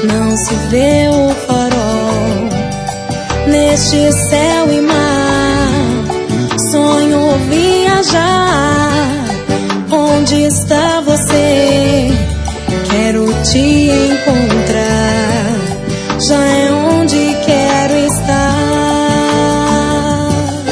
não se vê o farol neste céu e mar. Sonho viajar. Onde está você? Quero te encontrar. Já é onde quero estar.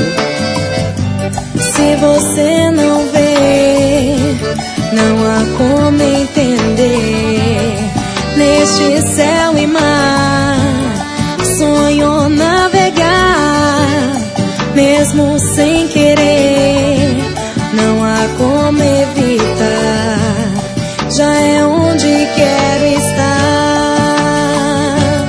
Se você não vê, não há como entender. Neste céu e mar, sonho navegar, mesmo sem querer. Não há como evitar. Já é onde quero estar.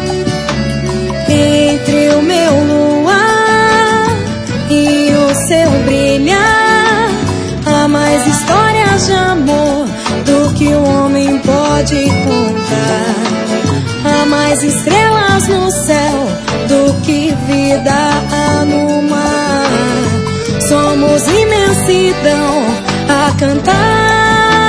Entre o meu luar e o seu brilhar, há mais histórias de amor do que o homem pode contar. Há mais estrelas no céu do que vida há no mar. Somos imensidão a cantar.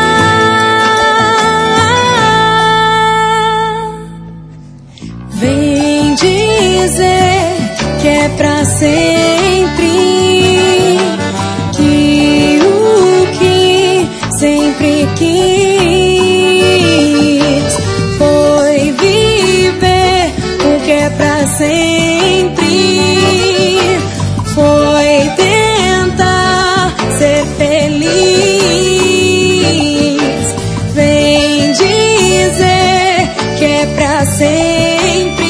Vem dizer que é pra sempre, que o que sempre quis foi viver o que é pra sempre, foi tentar ser feliz. Vem dizer que é pra sempre,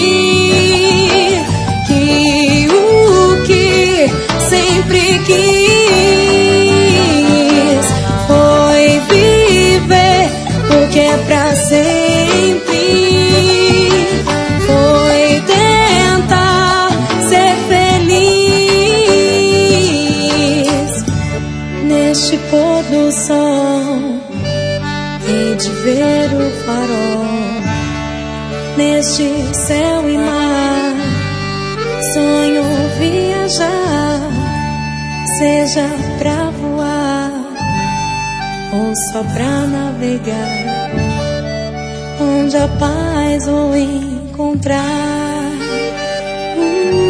que o que sempre quis foi viver o que é pra sempre, foi tentar ser feliz. Neste pôr do sol, hei de ver o farol. Neste céu e mar, sonho viajar. Seja pra voar ou só pra navegar, onde a paz vou encontrar.